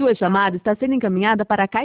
Sua chamada está sendo encaminhada para a caixa